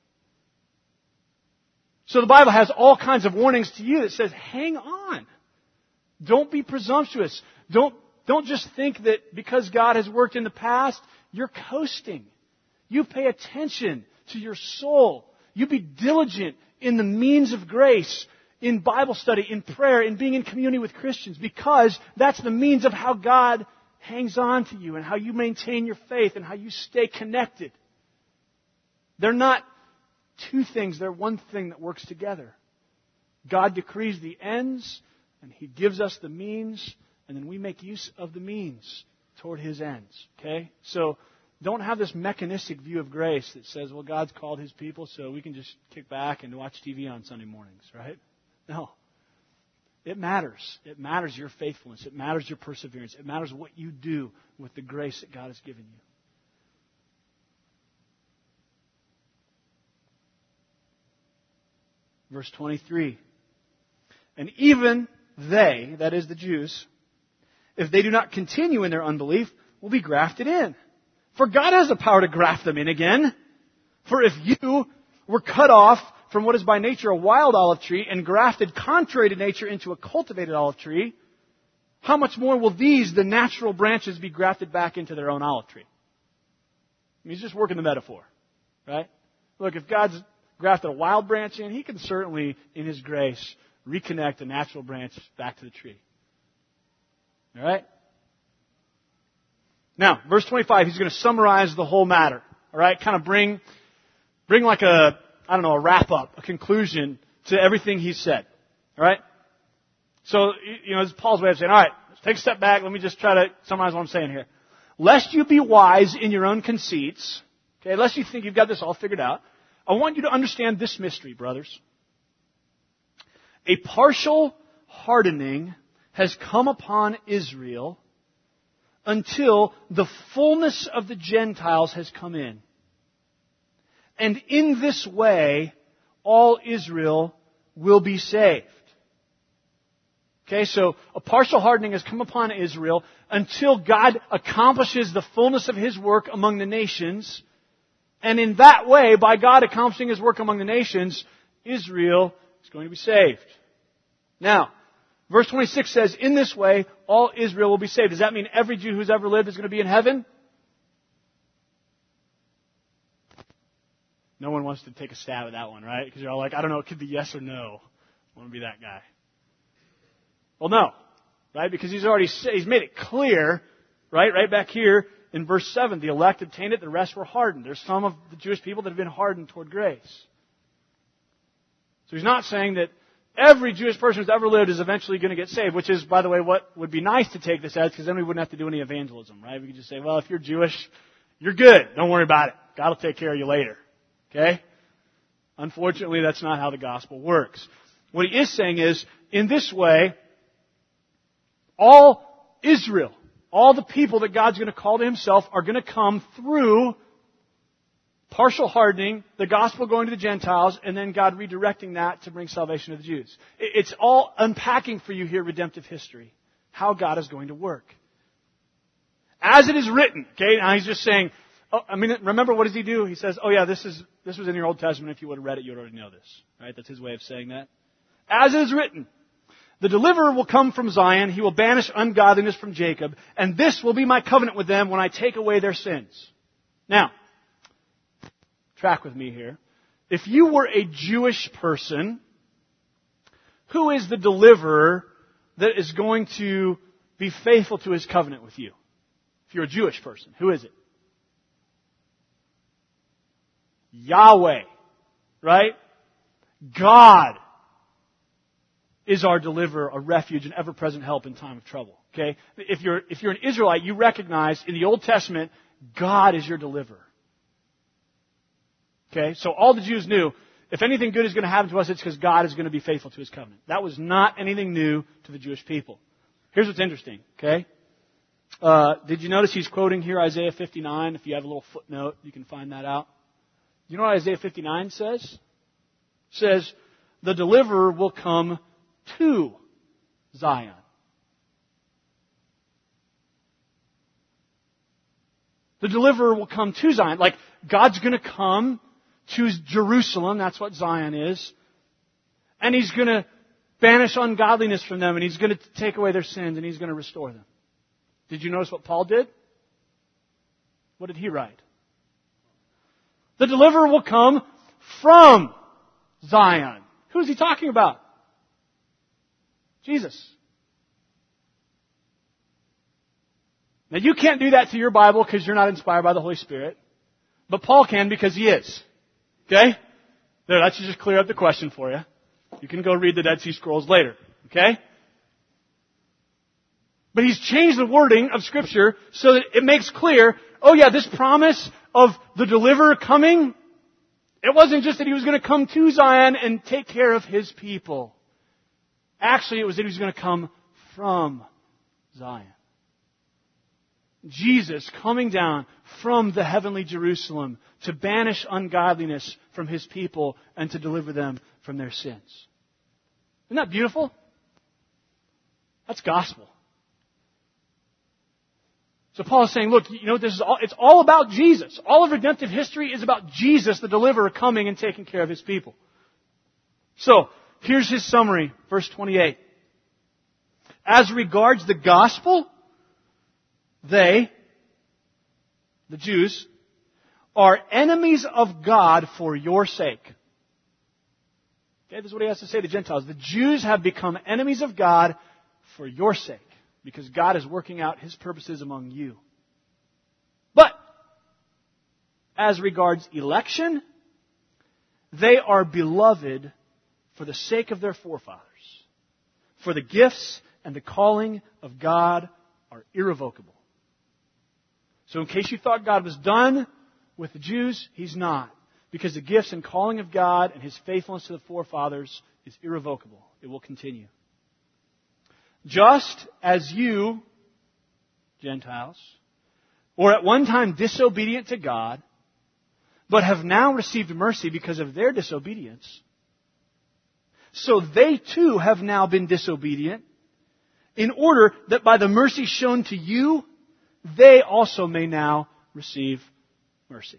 Speaker 2: So the Bible has all kinds of warnings to you that says, hang on. Don't be presumptuous. Don't, don't just think that because God has worked in the past, you're coasting. You pay attention to your soul. You be diligent in the means of grace, in Bible study, in prayer, in being in community with Christians, because that's the means of how God hangs on to you and how you maintain your faith and how you stay connected. They're not two things. They're one thing that works together. God decrees the ends and He gives us the means, and then we make use of the means toward His ends. Okay? So don't have this mechanistic view of grace that says, well, God's called His people, so we can just kick back and watch T V on Sunday mornings, right? No. It matters. It matters your faithfulness. It matters your perseverance. It matters what you do with the grace that God has given you. Verse twenty-three. And even they, that is the Jews, if they do not continue in their unbelief, will be grafted in. For God has the power to graft them in again. For if you were cut off from what is by nature a wild olive tree and grafted contrary to nature into a cultivated olive tree, how much more will these, the natural branches, be grafted back into their own olive tree? I mean, he's just working the metaphor, right? Look, if God's grafted a wild branch in, He can certainly, in His grace, reconnect a natural branch back to the tree. All right? Now, verse twenty-five, he's going to summarize the whole matter. All right? Kind of bring, bring like a, I don't know, a wrap-up, a conclusion to everything he said. All right? So, you know, this is Paul's way of saying, all right, let's take a step back. Let me just try to summarize what I'm saying here. Lest you be wise in your own conceits, okay, lest you think you've got this all figured out, I want you to understand this mystery, brothers. A partial hardening has come upon Israel until the fullness of the Gentiles has come in. And in this way, all Israel will be saved. Okay, so a partial hardening has come upon Israel until God accomplishes the fullness of His work among the nations. And in that way, by God accomplishing His work among the nations, Israel is going to be saved. Now, verse twenty-six says, in this way, all Israel will be saved. Does that mean every Jew who's ever lived is going to be in heaven? No one wants to take a stab at that one, right? Because you're all like, I don't know, it could be yes or no. I want to be that guy. Well, no, right? Because he's already he's made it clear, right? Right back here in verse seven, the elect obtained it, the rest were hardened. There's some of the Jewish people that have been hardened toward grace. So he's not saying that every Jewish person who's ever lived is eventually going to get saved, which is, by the way, what would be nice to take this as, because then we wouldn't have to do any evangelism, right? We could just say, well, if you're Jewish, you're good. Don't worry about it. God will take care of you later. Okay? Unfortunately, that's not how the gospel works. What he is saying is, in this way, all Israel, all the people that God's going to call to Himself are going to come through partial hardening, the gospel going to the Gentiles, and then God redirecting that to bring salvation to the Jews. It's all unpacking for you here redemptive history, how God is going to work. As it is written, okay, now he's just saying, oh, I mean, remember what does he do? He says, oh yeah, this is this was in your Old Testament. If you would have read it, you would already know this. Right? That's his way of saying that. As it is written, the deliverer will come from Zion. He will banish ungodliness from Jacob. And this will be my covenant with them when I take away their sins. Now, track with me here. If you were a Jewish person, who is the deliverer that is going to be faithful to His covenant with you? If you're a Jewish person, who is it? Yahweh, right? God is our deliverer, a refuge, an ever-present help in time of trouble. Okay? If you're, if you're an Israelite, you recognize in the Old Testament, God is your deliverer. Okay? So all the Jews knew, if anything good is going to happen to us, it's because God is going to be faithful to His covenant. That was not anything new to the Jewish people. Here's what's interesting, okay? Uh, did you notice he's quoting here Isaiah fifty-nine? If you have a little footnote, you can find that out. You know what Isaiah fifty-nine says? It says, the deliverer will come to Zion. The deliverer will come to Zion. Like, God's going to come to Jerusalem. That's what Zion is. And He's going to banish ungodliness from them. And He's going to take away their sins. And He's going to restore them. Did you notice what Paul did? What did he write? The deliverer will come from Zion. Who is he talking about? Jesus. Now you can't do that to your Bible because you're not inspired by the Holy Spirit. But Paul can because he is. Okay? There, that should just clear up the question for you. You can go read the Dead Sea Scrolls later. Okay? But he's changed the wording of Scripture so that it makes clear, oh yeah, this promise of the deliverer coming, it wasn't just that He was going to come to Zion and take care of His people. Actually, it was that He was going to come from Zion. Jesus coming down from the heavenly Jerusalem to banish ungodliness from His people and to deliver them from their sins. Isn't that beautiful? That's gospel. So Paul is saying, look, you know, this is all, it's all about Jesus. All of redemptive history is about Jesus, the deliverer, coming and taking care of His people. So, here's his summary, verse twenty-eight. As regards the gospel, they, the Jews, are enemies of God for your sake. Okay, this is what he has to say to Gentiles. The Jews have become enemies of God for your sake, because God is working out His purposes among you. But, as regards election, they are beloved for the sake of their forefathers. For the gifts and the calling of God are irrevocable. So in case you thought God was done with the Jews, He's not. Because the gifts and calling of God and His faithfulness to the forefathers is irrevocable. It will continue. Just as you, Gentiles, were at one time disobedient to God, but have now received mercy because of their disobedience, so they too have now been disobedient, in order that by the mercy shown to you, they also may now receive mercy.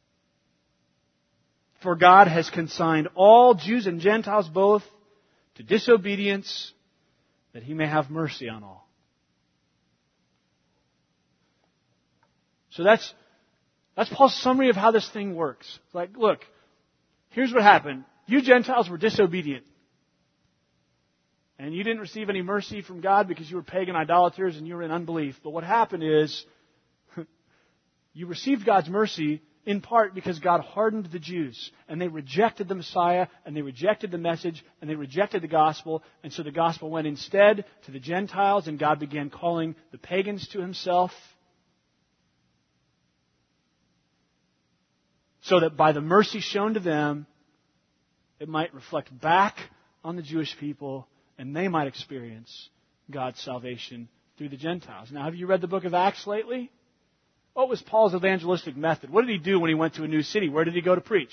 Speaker 2: For God has consigned all Jews and Gentiles both to disobedience, that He may have mercy on all. So that's, that's Paul's summary of how this thing works. It's like, look, here's what happened. You Gentiles were disobedient. And you didn't receive any mercy from God because you were pagan idolaters and you were in unbelief. But what happened is, you received God's mercy in part because God hardened the Jews. And they rejected the Messiah, and they rejected the message, and they rejected the gospel. And so the gospel went instead to the Gentiles, and God began calling the pagans to Himself. So that by the mercy shown to them, it might reflect back on the Jewish people, and they might experience God's salvation through the Gentiles. Now, have you read the book of Acts lately? What was Paul's evangelistic method? What did he do when he went to a new city? Where did he go to preach?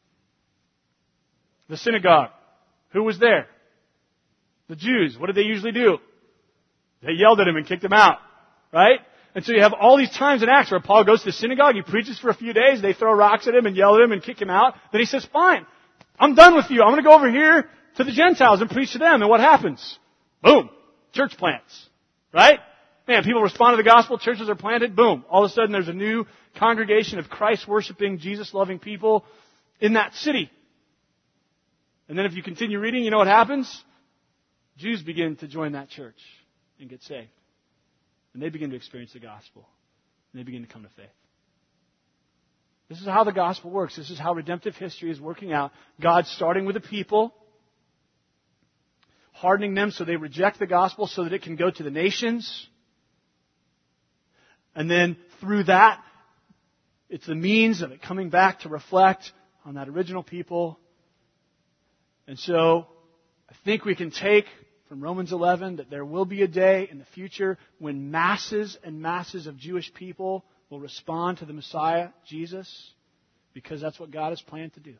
Speaker 2: The synagogue. Who was there? The Jews. What did they usually do? They yelled at him and kicked him out. Right? And so you have all these times in Acts where Paul goes to the synagogue, he preaches for a few days, they throw rocks at him and yell at him and kick him out. Then he says, fine, I'm done with you. I'm going to go over here to the Gentiles and preach to them. And what happens? Boom. Church plants. Right? Man, people respond to the gospel, churches are planted, boom. All of a sudden there's a new congregation of Christ-worshiping, Jesus-loving people in that city. And then if you continue reading, you know what happens? Jews begin to join that church and get saved. And they begin to experience the gospel. And they begin to come to faith. This is how the gospel works. This is how redemptive history is working out. God starting with a people, hardening them so they reject the gospel so that it can go to the nations. And then through that, it's the means of it coming back to reflect on that original people. And so, I think we can take from Romans eleven that there will be a day in the future when masses and masses of Jewish people will respond to the Messiah, Jesus, because that's what God has planned to do.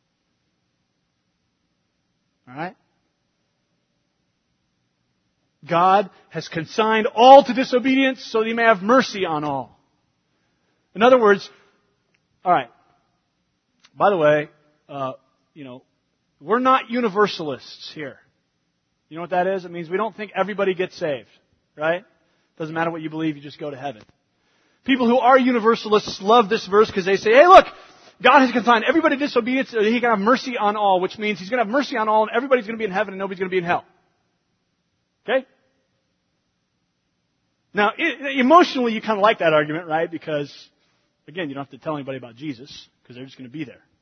Speaker 2: All right? God has consigned all to disobedience so that He may have mercy on all. In other words, all right, by the way, uh, you know, we're not universalists here. You know what that is? It means we don't think everybody gets saved, right? Doesn't matter what you believe, you just go to heaven. People who are universalists love this verse because they say, hey, look, God has consigned everybody to disobedience so that He can have mercy on all, which means He's going to have mercy on all and everybody's going to be in heaven and nobody's going to be in hell. Okay? Now, it, emotionally, you kind of like that argument, right? Because, again, you don't have to tell anybody about Jesus because they're just going to be there.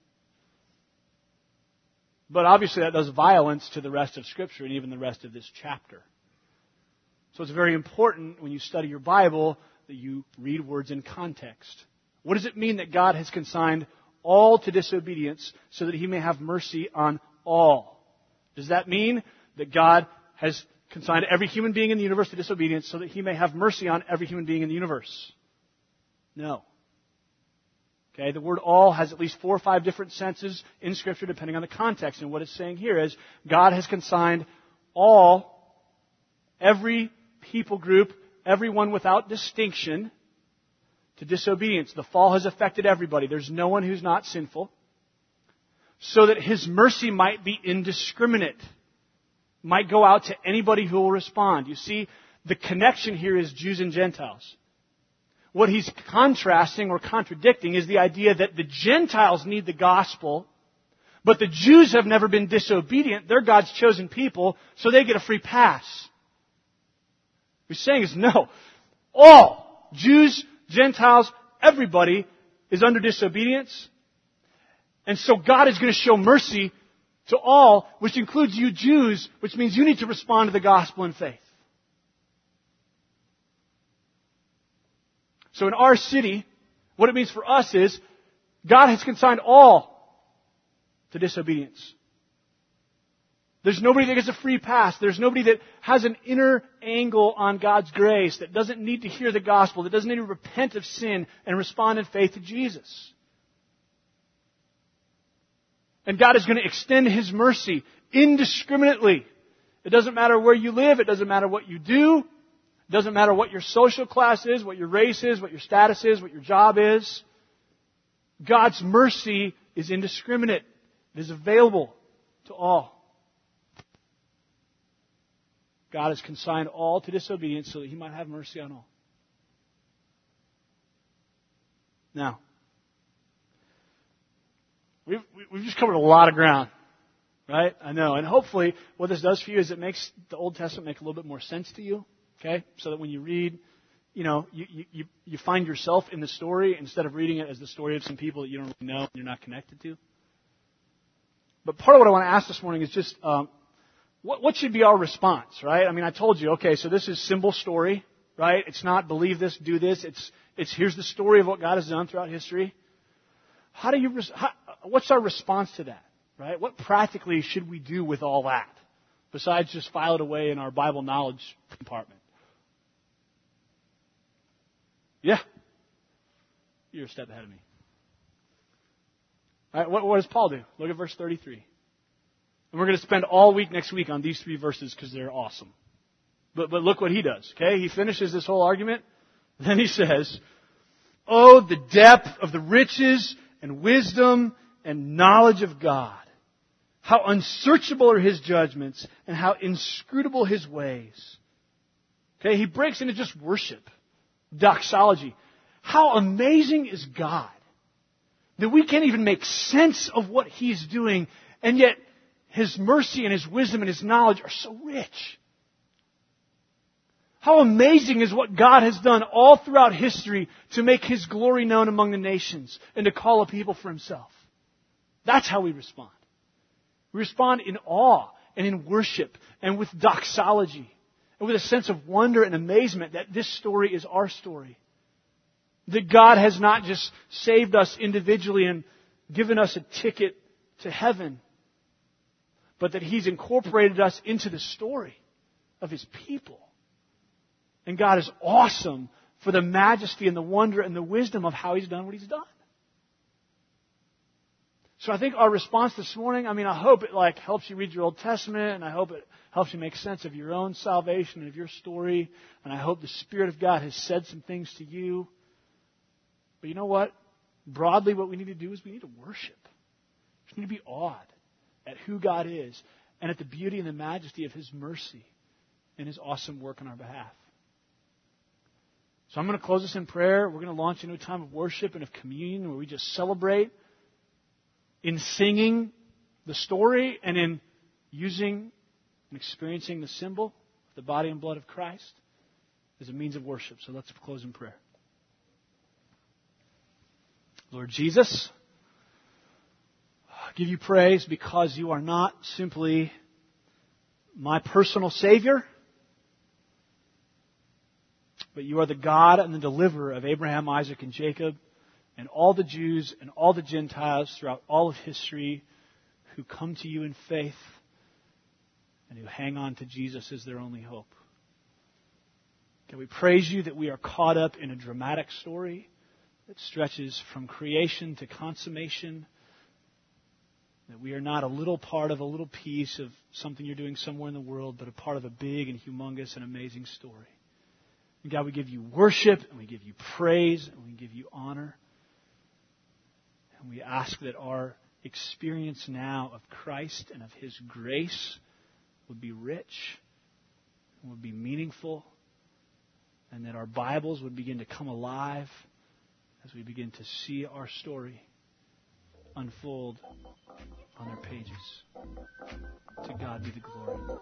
Speaker 2: But obviously that does violence to the rest of Scripture and even the rest of this chapter. So it's very important when you study your Bible that you read words in context. What does it mean that God has consigned all to disobedience so that He may have mercy on all? Does that mean that God has consigned every human being in the universe to disobedience so that He may have mercy on every human being in the universe? No. Okay, the word all has at least four or five different senses in Scripture depending on the context. And what it's saying here is God has consigned all, every people group, everyone without distinction, to disobedience. The fall has affected everybody. There's no one who's not sinful. So that His mercy might be indiscriminate. Might go out to anybody who will respond. You see, the connection here is Jews and Gentiles. What He's contrasting or contradicting is the idea that the Gentiles need the gospel, but the Jews have never been disobedient. They're God's chosen people, so they get a free pass. What He's saying is no. All Jews, Gentiles, everybody is under disobedience. And so God is going to show mercy to all, which includes you Jews, which means you need to respond to the gospel in faith. So in our city, what it means for us is God has consigned all to disobedience. There's nobody that gets a free pass. There's nobody that has an inner angle on God's grace, that doesn't need to hear the gospel, that doesn't need to repent of sin and respond in faith to Jesus. And God is going to extend His mercy indiscriminately. It doesn't matter where you live. It doesn't matter what you do. It doesn't matter what your social class is, what your race is, what your status is, what your job is. God's mercy is indiscriminate. It is available to all. God has consigned all to disobedience so that He might have mercy on all. Now, we've, we've just covered a lot of ground, right? I know. And hopefully what this does for you is it makes the Old Testament make a little bit more sense to you, okay? So that when you read, you know, you, you, you find yourself in the story instead of reading it as the story of some people that you don't really know and you're not connected to. But part of what I want to ask this morning is just, um, what, what should be our response, right? I mean, I told you, okay, so this is symbol story, right? It's not believe this, do this. It's, it's here's the story of what God has done throughout history. How do you, how, what's our response to that, right? What practically should we do with all that besides just file it away in our Bible knowledge compartment? Yeah. You're a step ahead of me. All right, what, what does Paul do? Look at verse thirty-three. And we're going to spend all week next week on these three verses because they're awesome. But, but look what he does, okay? He finishes this whole argument. Then he says, "Oh, the depth of the riches and wisdom and knowledge of God. How unsearchable are His judgments and how inscrutable His ways." Okay, he breaks into just worship, doxology. How amazing is God that we can't even make sense of what He's doing, and yet His mercy and His wisdom and His knowledge are so rich. How amazing is what God has done all throughout history to make His glory known among the nations and to call a people for Himself. That's how we respond. We respond in awe and in worship and with doxology and with a sense of wonder and amazement that this story is our story. That God has not just saved us individually and given us a ticket to heaven, but that He's incorporated us into the story of His people. And God is awesome for the majesty and the wonder and the wisdom of how He's done what He's done. So I think our response this morning, I mean, I hope it like helps you read your Old Testament, and I hope it helps you make sense of your own salvation and of your story, and I hope the Spirit of God has said some things to you. But you know what? Broadly, what we need to do is we need to worship. We need to be awed at who God is and at the beauty and the majesty of His mercy and His awesome work on our behalf. So I'm going to close this in prayer. We're going to launch into a time of worship and of communion where we just celebrate in singing the story and in using and experiencing the symbol of the body and blood of Christ as a means of worship. So let's close in prayer. Lord Jesus, I give You praise because You are not simply my personal Savior, but You are the God and the deliverer of Abraham, Isaac, and Jacob, and all the Jews and all the Gentiles throughout all of history who come to You in faith and who hang on to Jesus as their only hope. Can we praise You that we are caught up in a dramatic story that stretches from creation to consummation, that we are not a little part of a little piece of something you're doing somewhere in the world, but a part of a big and humongous and amazing story. And God, we give you worship, and we give you praise, and we give you honor. And we ask that our experience now of Christ and of His grace would be rich, and would be meaningful, and that our Bibles would begin to come alive as we begin to see our story unfold on their pages. To God be the glory.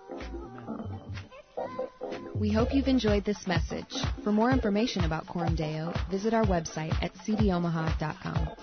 Speaker 2: Amen.
Speaker 1: We hope you've enjoyed this message. For more information about Coram Deo, visit our website at c d omaha dot com.